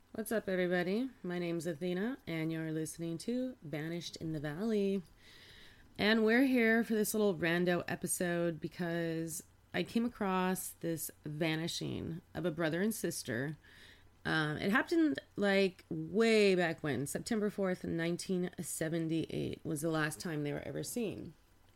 What's up, everybody? My name's Athena, and you're listening to Vanished in the Valley. And we're here for this little rando episode because I came across this vanishing of a brother and sister. It happened like way back when, September 4th, 1978 was the last time they were ever seen.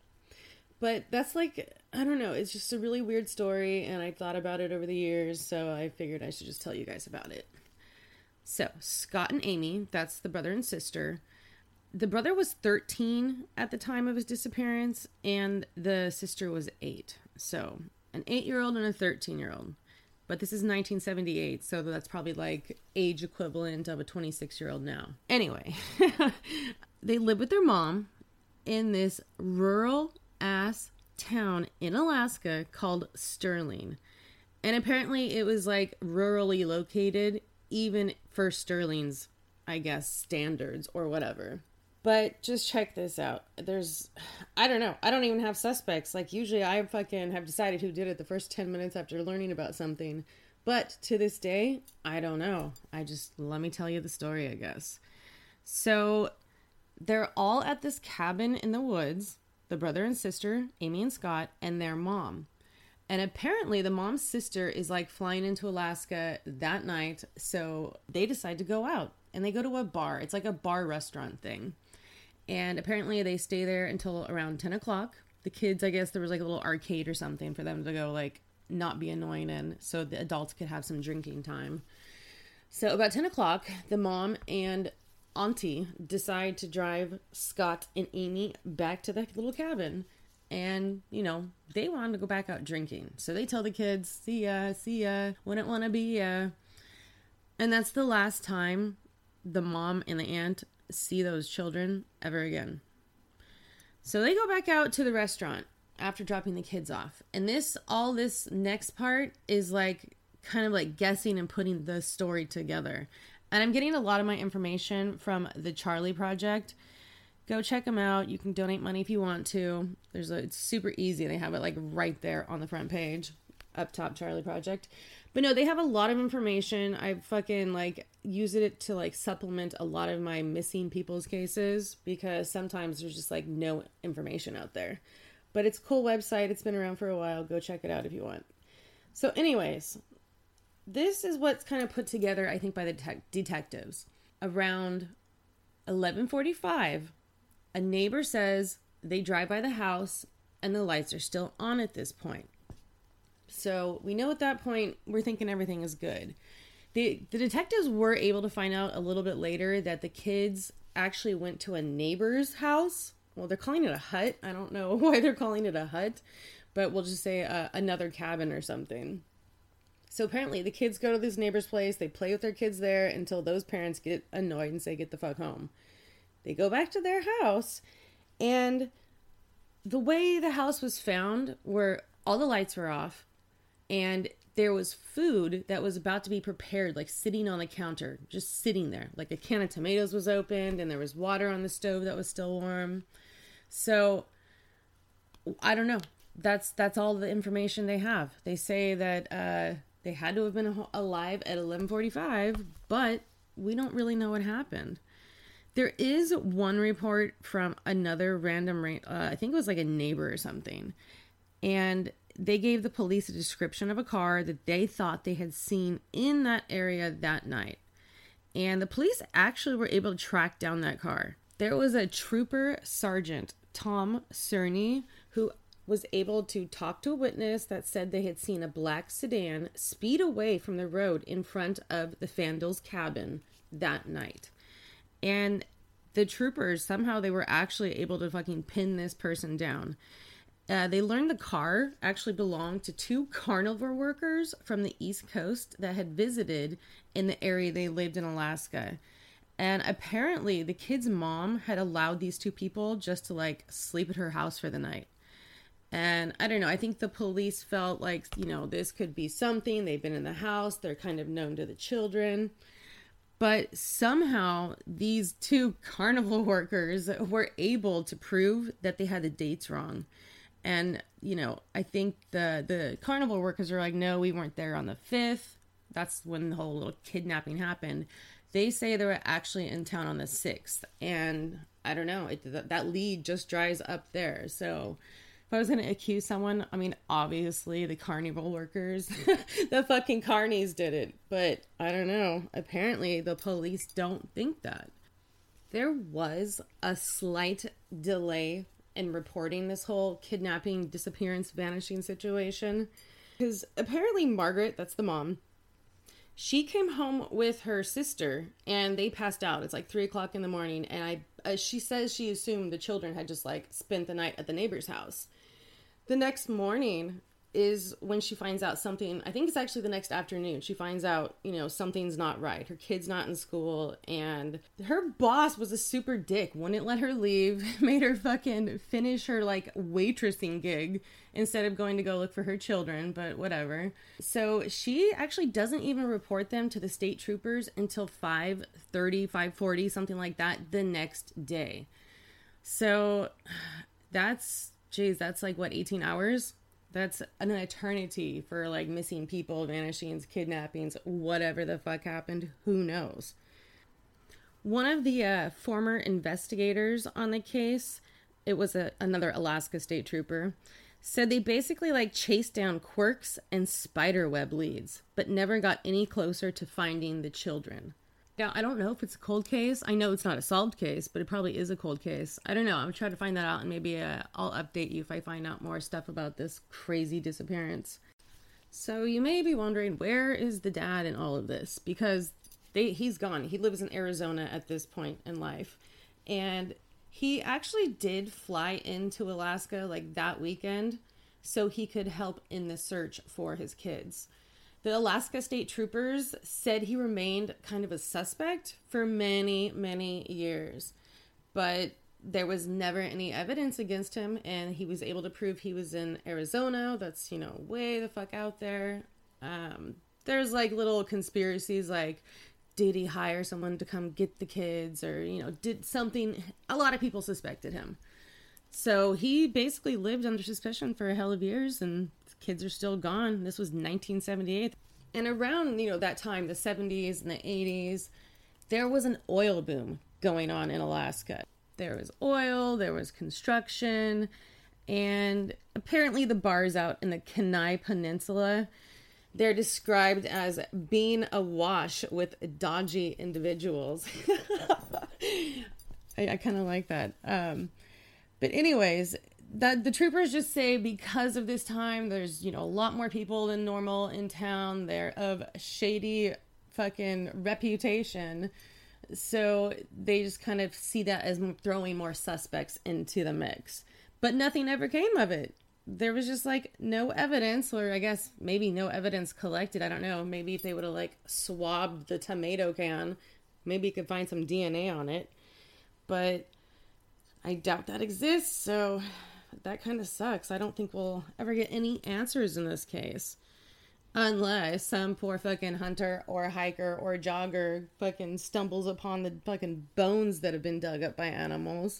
But that's like, I don't know, it's just a really weird story, and I thought about it over the years, so I figured I should just tell you guys about it. So, Scott and Amy, that's the brother and sister. The brother was 13 at the time of his disappearance, and the sister was 8. So, an 8-year-old and a 13-year-old. But this is 1978, so that's probably like age equivalent of a 26-year-old now. Anyway, they live with their mom in this rural-ass town in Alaska called Sterling. And apparently it was like rurally located, even for Sterling's, I guess, standards or whatever. But just check this out. I don't know. I don't even have suspects. Like, usually I fucking have decided who did it the first 10 minutes after learning about something. But to this day, I don't know. Let me tell you the story, I guess. So, they're all at this cabin in the woods. The brother and sister, Amy and Scott, and their mom. And apparently the mom's sister is like flying into Alaska that night. So they decide to go out and they go to a bar. It's like a bar restaurant thing. And apparently they stay there until around 10 o'clock. The kids, I guess there was like a little arcade or something for them to go like not be annoying in so the adults could have some drinking time. So about 10 o'clock, the mom and auntie decide to drive Scott and Amy back to the little cabin. And, they wanted to go back out drinking. So they tell the kids, see ya, wouldn't want to be ya. And that's the last time the mom and the aunt see those children ever again. So they go back out to the restaurant after dropping the kids off. And all this next part is like kind of like guessing and putting the story together. And I'm getting a lot of my information from the Charlie Project. Go check them out. You can donate money if you want to. It's super easy. They have it like right there on the front page, up top, Charlie Project. But no, they have a lot of information. I fucking like use it to like supplement a lot of my missing people's cases because sometimes there's just like no information out there. But it's a cool website. It's been around for a while. Go check it out if you want. So anyways, this is what's kind of put together, I think, by the detectives. Around 11:45. A neighbor says they drive by the house and the lights are still on at this point. So we know at that point, we're thinking everything is good. The detectives were able to find out a little bit later that the kids actually went to a neighbor's house. Well, they're calling it a hut. I don't know why they're calling it a hut, but we'll just say another cabin or something. So apparently the kids go to this neighbor's place. They play with their kids there until those parents get annoyed and say, get the fuck home. They go back to their house, and the way the house was found were all the lights were off, and there was food that was about to be prepared, like sitting on the counter, just sitting there. Like a can of tomatoes was opened, and there was water on the stove that was still warm. So, I don't know. That's all the information they have. They say that they had to have been alive at 11:45, but we don't really know what happened. There is one report from another random, I think it was like a neighbor or something. And they gave the police a description of a car that they thought they had seen in that area that night. And the police actually were able to track down that car. There was a trooper sergeant, Tom Cerny, who was able to talk to a witness that said they had seen a black sedan speed away from the road in front of the Fandles cabin that night. And the troopers, somehow they were actually able to fucking pin this person down. They learned the car actually belonged to 2 carnival workers from the East Coast that had visited in the area they lived in Alaska. And apparently the kid's mom had allowed these 2 people just to like sleep at her house for the night. And I don't know, I think the police felt like, this could be something. They've been in the house. They're kind of known to the children. But somehow these 2 carnival workers were able to prove that they had the dates wrong. And, I think the carnival workers are like, no, we weren't there on the 5th. That's when the whole little kidnapping happened. They say they were actually in town on the 6th. And I don't know, that lead just dries up there. So if I was going to accuse someone, I mean, obviously the carnival workers, the fucking carnies did it. But I don't know. Apparently the police don't think that. There was a slight delay in reporting this whole kidnapping, disappearance, vanishing situation. Because apparently Margaret, that's the mom, she came home with her sister and they passed out. It's like 3 o'clock in the morning. And she says she assumed the children had just like spent the night at the neighbor's house. The next morning is when she finds out something. I think it's actually the next afternoon. She finds out, something's not right. Her kid's not in school, and her boss was a super dick. Wouldn't let her leave, made her fucking finish her like waitressing gig instead of going to go look for her children, but whatever. So she actually doesn't even report them to the state troopers until 5:30, 5:40, something like that, the next day. So that's like what, 18 hours? That's an eternity for like missing people, vanishings, kidnappings, whatever the fuck happened. Who knows? One of the former investigators on the case, it was another Alaska state trooper, said they basically like chased down quirks and spiderweb leads, but never got any closer to finding the children. Now, I don't know if it's a cold case. I know it's not a solved case, but it probably is a cold case. I don't know. I'm trying to find that out, and maybe I'll update you if I find out more stuff about this crazy disappearance. So you may be wondering, where is the dad in all of this? Because he's gone. He lives in Arizona at this point in life. And he actually did fly into Alaska like that weekend so he could help in the search for his kids. The Alaska State Troopers said he remained kind of a suspect for many, many years, but there was never any evidence against him, and he was able to prove he was in Arizona. That's, way the fuck out there. There's like little conspiracies like, did he hire someone to come get the kids, or, did something? A lot of people suspected him. So he basically lived under suspicion for a hell of years, and kids are still gone. This was 1978. And around, that time, the 70s and the 80s, there was an oil boom going on in Alaska. There was oil, there was construction, and apparently the bars out in the Kenai Peninsula, they're described as being awash with dodgy individuals. I kind of like that. But anyways, the troopers just say because of this time, there's, a lot more people than normal in town. They're of shady fucking reputation. So they just kind of see that as throwing more suspects into the mix. But nothing ever came of it. There was just like no evidence, or I guess maybe no evidence collected. I don't know. Maybe if they would have like swabbed the tomato can, maybe you could find some DNA on it. But I doubt that exists, so that kind of sucks. I don't think we'll ever get any answers in this case. Unless some poor fucking hunter or hiker or jogger fucking stumbles upon the fucking bones that have been dug up by animals.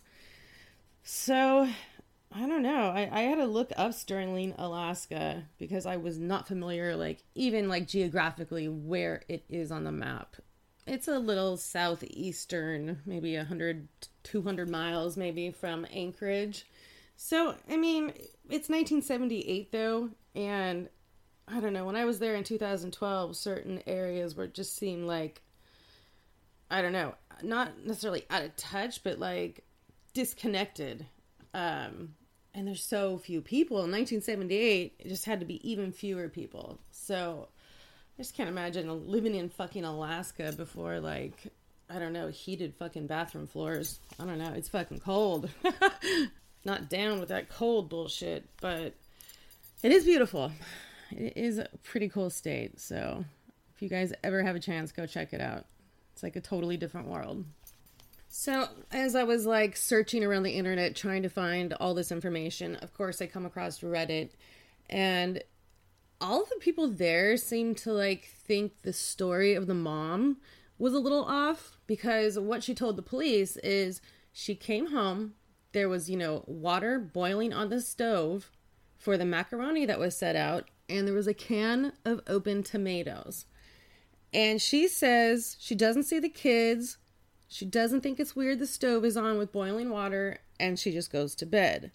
So, I don't know. I had to look up Sterling, Alaska, because I was not familiar, even geographically where it is on the map. It's a little southeastern, maybe 100, 200 miles maybe from Anchorage. So, I mean, it's 1978 though, and I don't know, when I was there in 2012, certain areas were just seemed like, I don't know, not necessarily out of touch, but disconnected. And there's so few people. In 1978, it just had to be even fewer people. So I just can't imagine living in fucking Alaska before, I don't know, heated fucking bathroom floors. I don't know. It's fucking cold. Not down with that cold bullshit, but it is beautiful. It is a pretty cool state. So if you guys ever have a chance, go check it out. It's like a totally different world. So as I was searching around the internet, trying to find all this information, of course I come across Reddit, and all of the people there seem to think the story of the mom was a little off, because what she told the police is she came home, there was, water boiling on the stove for the macaroni that was set out, and there was a can of open tomatoes. And she says she doesn't see the kids. She doesn't think it's weird the stove is on with boiling water, and she just goes to bed.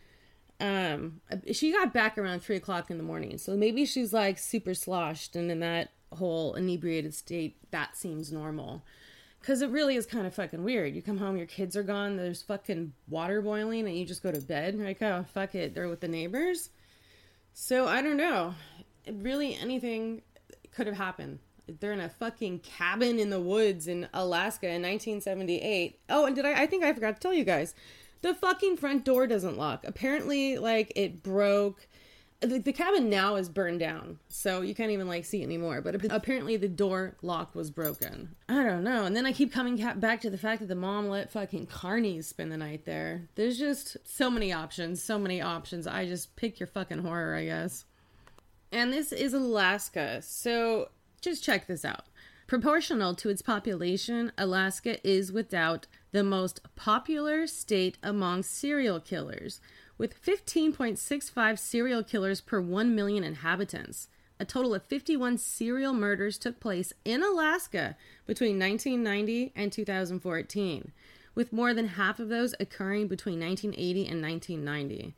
She got back around 3 o'clock in the morning, so maybe she's like super sloshed, and in that whole inebriated state, that seems normal. Because it really is kind of fucking weird. You come home, your kids are gone, there's fucking water boiling, and you just go to bed. Like, oh, fuck it, they're with the neighbors. So, I don't know. Really, anything could have happened. They're in a fucking cabin in the woods in Alaska in 1978. Oh, and I think I forgot to tell you guys. The fucking front door doesn't lock. Apparently, like, it broke. The cabin now is burned down, so you can't even, like, see it anymore. But apparently the door lock was broken. I don't know. And then I keep coming back to the fact that the mom let fucking carnies spend the night there. There's just so many options. I just pick your fucking horror, I guess. And this is Alaska, so just check this out. Proportional to its population, Alaska is without the most popular state among serial killers, with 15.65 serial killers per 1 million inhabitants. A total of 51 serial murders took place in Alaska between 1990 and 2014, with more than half of those occurring between 1980 and 1990.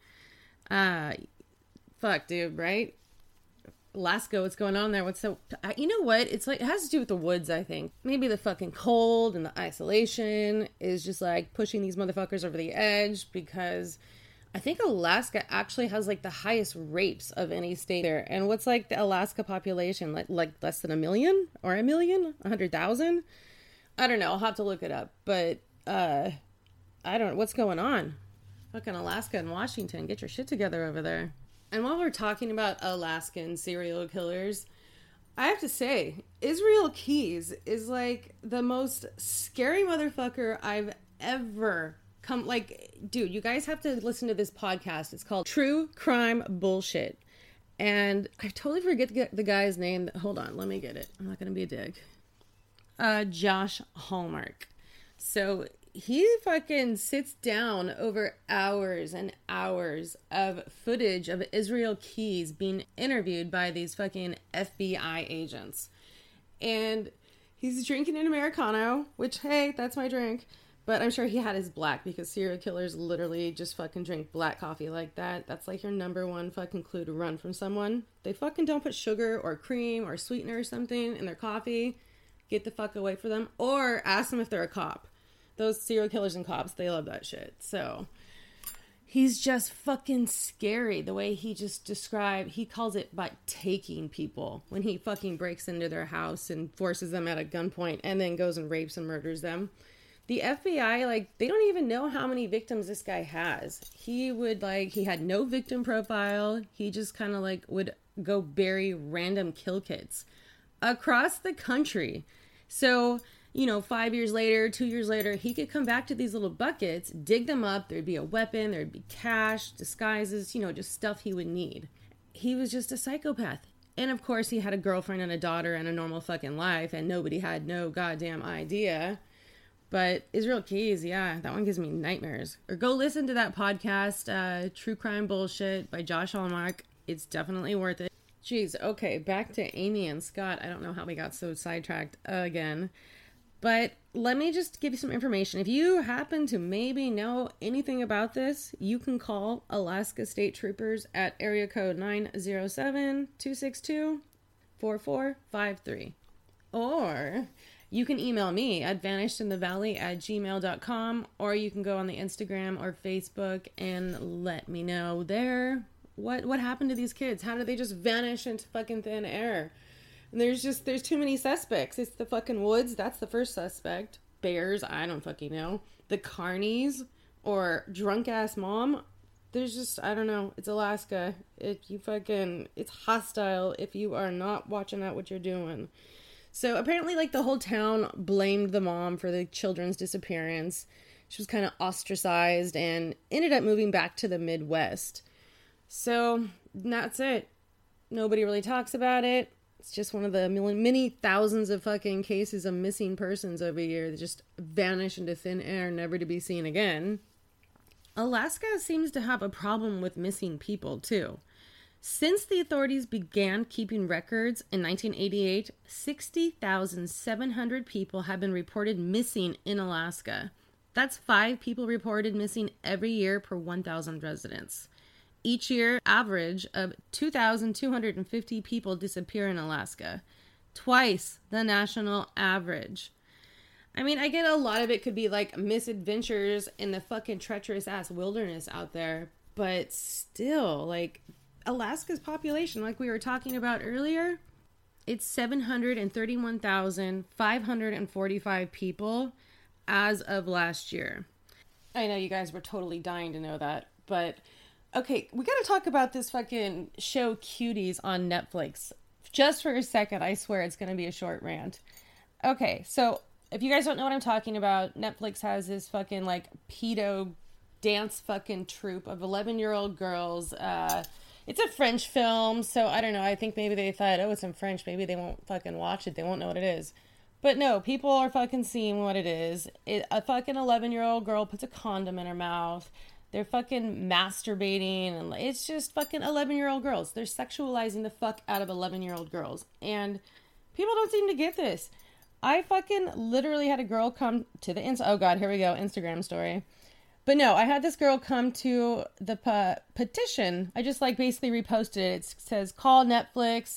Fuck, dude, right? Alaska, what's going on there? You know what? It's like, it has to do with the woods, I think. Maybe the fucking cold and the isolation is just like pushing these motherfuckers over the edge, because I think Alaska actually has like the highest rapes of any state there. And what's like the Alaska population? Like less than 1 million or 100,000? I don't know. I'll have to look it up. But I don't know. What's going on? Fucking Alaska and Washington. Get your shit together over there. And while we're talking about Alaskan serial killers, I have to say, Israel Keyes is like the most scary motherfucker I've ever come. Like, dude, you guys have to listen to this podcast. It's called True Crime Bullshit. And I totally forget the guy's name. Hold on, let me get it. I'm not going to be a dick. Josh Hallmark. So he fucking sits down over hours and hours of footage of Israel Keyes being interviewed by these fucking FBI agents. And he's drinking an Americano, which, hey, that's my drink. But I'm sure he had his black, because serial killers literally just fucking drink black coffee like that. That's like your number one fucking clue to run from someone. They fucking don't put sugar or cream or sweetener or something in their coffee. Get the fuck away from them. Or ask them if they're a cop. Those serial killers and cops, they love that shit. So he's just fucking scary. The way he just described, he calls it by taking people. When he fucking breaks into their house and forces them at a gunpoint and then goes and rapes and murders them. The FBI, like, they don't even know how many victims this guy has. He had no victim profile. He just kind of like would go bury random kill kits across the country. So, 5 years later, 2 years later, he could come back to these little buckets, dig them up. There'd be a weapon, there'd be cash, disguises, just stuff he would need. He was just a psychopath. And of course, he had a girlfriend and a daughter and a normal fucking life, and nobody had no goddamn idea. But Israel Keyes, yeah, that one gives me nightmares. Or go listen to that podcast, True Crime Bullshit by Josh Hallmark. It's definitely worth it. Jeez, okay, back to Amy and Scott. I don't know how we got so sidetracked again. But let me just give you some information. If you happen to maybe know anything about this, you can call Alaska State Troopers at area code 907-262-4453. Or you can email me at vanishedinthevalley@gmail.com, or you can go on the Instagram or Facebook and let me know there what happened to these kids. How did they just vanish into fucking thin air? And there's too many suspects. It's the fucking woods. That's the first suspect. Bears. I don't fucking know. The carnies or drunk ass mom. There's just, I don't know. It's Alaska. It's hostile if you are not watching out what you're doing. So apparently, like, the whole town blamed the mom for the children's disappearance. She was kind of ostracized and ended up moving back to the Midwest. So that's it. Nobody really talks about it. It's just one of the many thousands of fucking cases of missing persons every year that just vanish into thin air, never to be seen again. Alaska seems to have a problem with missing people, too. Since the authorities began keeping records in 1988, 60,700 people have been reported missing in Alaska. That's 5 people reported missing every year per 1,000 residents. Each year, average of 2,250 people disappear in Alaska, twice the national average. I mean, I get a lot of it could be like misadventures in the fucking treacherous ass wilderness out there, but still, like, Alaska's population, like we were talking about earlier, it's 731,545 people as of last year. I know you guys were totally dying to know that, but okay, we gotta talk about this fucking show Cuties on Netflix. Just for a second, I swear it's gonna be a short rant. Okay, so if you guys don't know what I'm talking about, Netflix has this fucking like pedo dance fucking troupe of 11-year-old girls. It's a French film, so I don't know. I think maybe they thought, oh, it's in French. Maybe they won't fucking watch it. They won't know what it is. But no, people are fucking seeing what it is. A fucking 11-year-old girl puts a condom in her mouth. They're fucking masturbating. And it's just fucking 11-year-old girls. They're sexualizing the fuck out of 11-year-old girls. And people don't seem to get this. I fucking literally had a girl come to the oh god, here we go, Instagram story. But no, I had this girl come to the petition. I just like basically reposted it. It says call Netflix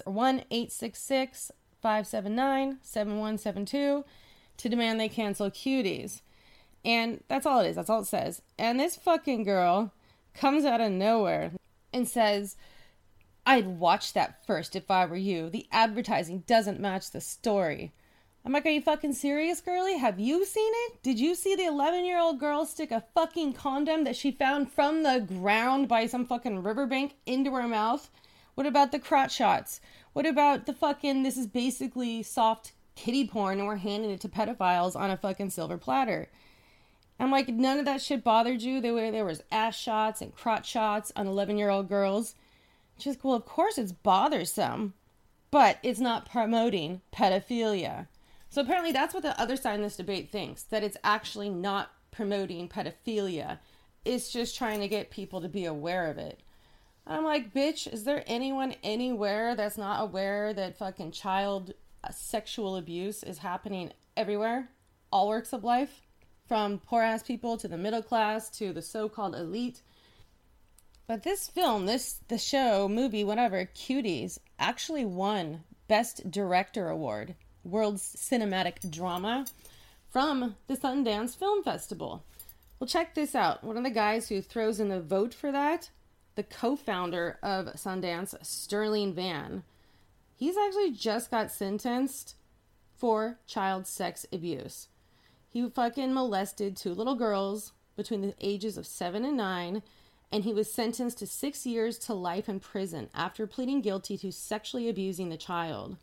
1-866-579-7172 to demand they cancel Cuties. And that's all it is. That's all it says. And this fucking girl comes out of nowhere and says, I'd watch that first if I were you. The advertising doesn't match the story. I'm like, are you fucking serious, girly? Have you seen it? Did you see the 11-year-old girl stick a fucking condom that she found from the ground by some fucking riverbank into her mouth? What about the crotch shots? What about the fucking, this is basically soft kiddie porn and we're handing it to pedophiles on a fucking silver platter? I'm like, none of that shit bothered you? There was ass shots and crotch shots on 11-year-old girls. Just, well, of course it's bothersome, but it's not promoting pedophilia. So apparently that's what the other side in this debate thinks, that it's actually not promoting pedophilia. It's just trying to get people to be aware of it. I'm like, bitch, is there anyone anywhere that's not aware that fucking child sexual abuse is happening everywhere? All works of life? From poor ass people to the middle class to the so-called elite. But this film, the show, movie, whatever, Cuties, actually won Best Director Award. World Cinematic Drama from the Sundance Film Festival. Well, check this out. One of the guys who throws in the vote for that, the co-founder of Sundance, Sterling Van, he's actually just got sentenced for child sex abuse. He fucking molested 2 little girls between the ages of 7 and 9, and he was sentenced to 6 years to life in prison after pleading guilty to sexually abusing the child.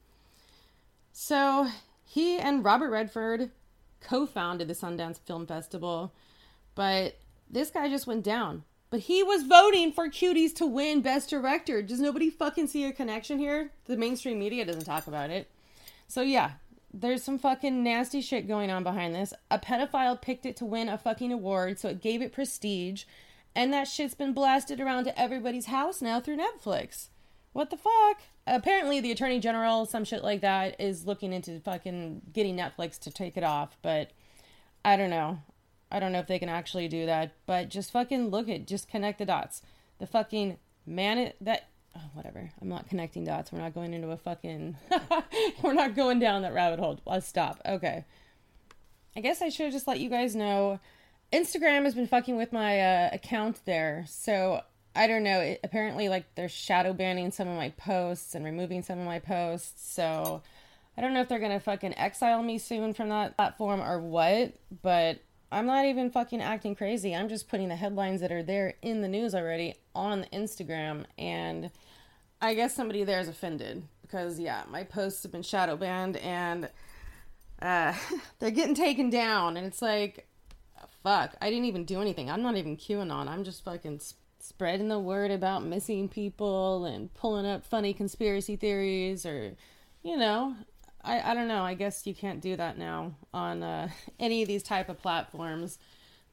So, he and Robert Redford co-founded the Sundance Film Festival, but this guy just went down. But he was voting for Cuties to win Best Director. Does nobody fucking see a connection here? The mainstream media doesn't talk about it. So yeah, there's some fucking nasty shit going on behind this. A pedophile picked it to win a fucking award, so it gave it prestige, and that shit's been blasted around to everybody's house now through Netflix. What the fuck? Apparently the Attorney General, some shit like that, is looking into fucking getting Netflix to take it off, but I don't know. I don't know if they can actually do that, but just fucking just connect the dots. The fucking whatever. I'm not connecting dots. We're not going into a fucking, we're not going down that rabbit hole. Let's stop. Okay. I guess I should have just let you guys know. Instagram has been fucking with my account there, so I don't know. Apparently, like, they're shadow banning some of my posts and removing some of my posts. So I don't know if they're going to fucking exile me soon from that platform or what. But I'm not even fucking acting crazy. I'm just putting the headlines that are there in the news already on Instagram. And I guess somebody there is offended. Because, yeah, my posts have been shadow banned. And they're getting taken down. And it's like, fuck, I didn't even do anything. I'm not even QAnon. I'm just fucking spreading the word about missing people and pulling up funny conspiracy theories, or, you know, I don't know. I guess you can't do that now on any of these type of platforms.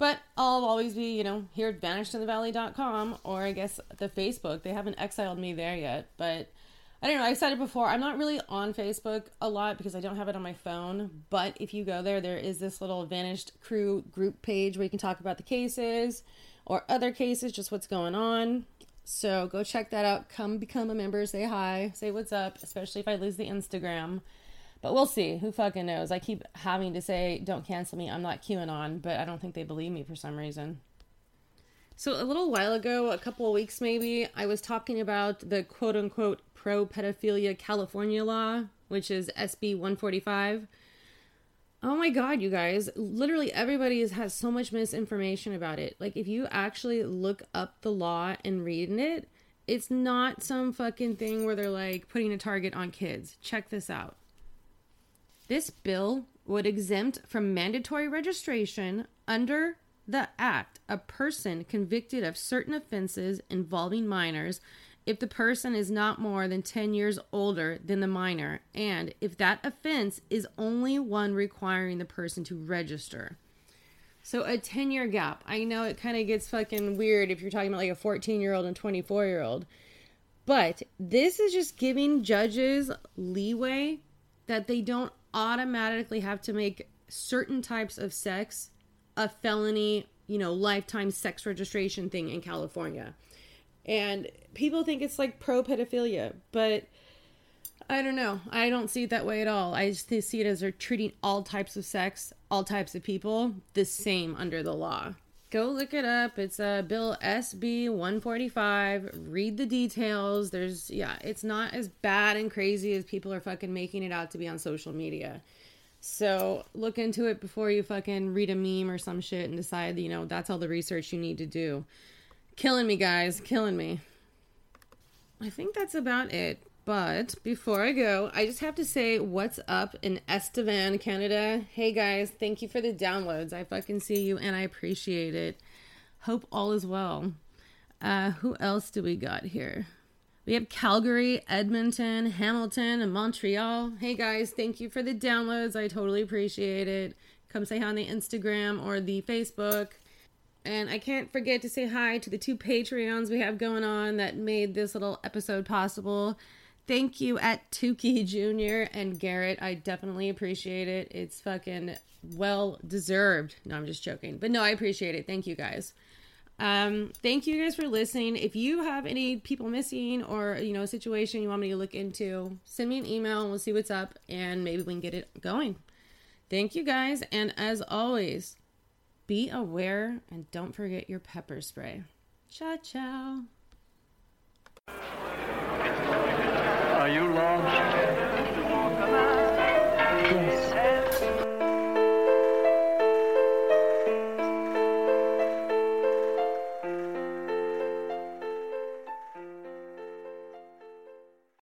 But I'll always be, here at vanishedinthevalley.com, or I guess the Facebook. They haven't exiled me there yet, but I don't know. I've said it before. I'm not really on Facebook a lot because I don't have it on my phone. But if you go there, there is this little Vanished Crew group page where you can talk about the cases or other cases, just what's going on. So go check that out. Come become a member. Say hi. Say what's up, especially if I lose the Instagram. But we'll see. Who fucking knows? I keep having to say, don't cancel me. I'm not QAnon, but I don't think they believe me for some reason. So a little while ago, a couple of weeks maybe, I was talking about the quote-unquote pro-pedophilia California law, which is SB 145. Oh my God, you guys. Literally everybody has so much misinformation about it. Like, if you actually look up the law and read it, it's not some fucking thing where they're like putting a target on kids. Check this out. This bill would exempt from mandatory registration under the Act a person convicted of certain offenses involving minors if the person is not more than 10 years older than the minor, and if that offense is only one requiring the person to register. So a 10-year gap. I know it kind of gets fucking weird if you're talking about like a 14-year-old and 24-year-old, but this is just giving judges leeway that they don't automatically have to make certain types of sex a felony, lifetime sex registration thing in California. And people think it's like pro-pedophilia, but I don't know. I don't see it that way at all. I just see it as they're treating all types of sex, all types of people, the same under the law. Go look it up. It's Bill SB 145. Read the details. It's not as bad and crazy as people are fucking making it out to be on social media. So look into it before you fucking read a meme or some shit and decide, that's all the research you need to do. Killing me, guys. Killing me. I think that's about it. But before I go, I just have to say what's up in Estevan, Canada. Hey guys, thank you for the downloads. I fucking see you and I appreciate it. Hope all is well. Who else do we got here? We have Calgary, Edmonton, Hamilton, and Montreal. Hey guys, thank you for the downloads. I totally appreciate it. Come say hi on the Instagram or the Facebook. And I can't forget to say hi to the 2 Patreons we have going on that made this little episode possible. Thank you at Tukey Jr. and Garrett. I definitely appreciate it. It's fucking well deserved. No, I'm just joking. But no, I appreciate it. Thank you guys. Thank you guys for listening. If you have any people missing or, a situation you want me to look into, send me an email and we'll see what's up and maybe we can get it going. Thank you guys. And as always, be aware and don't forget your pepper spray. Ciao, ciao. Are you lost?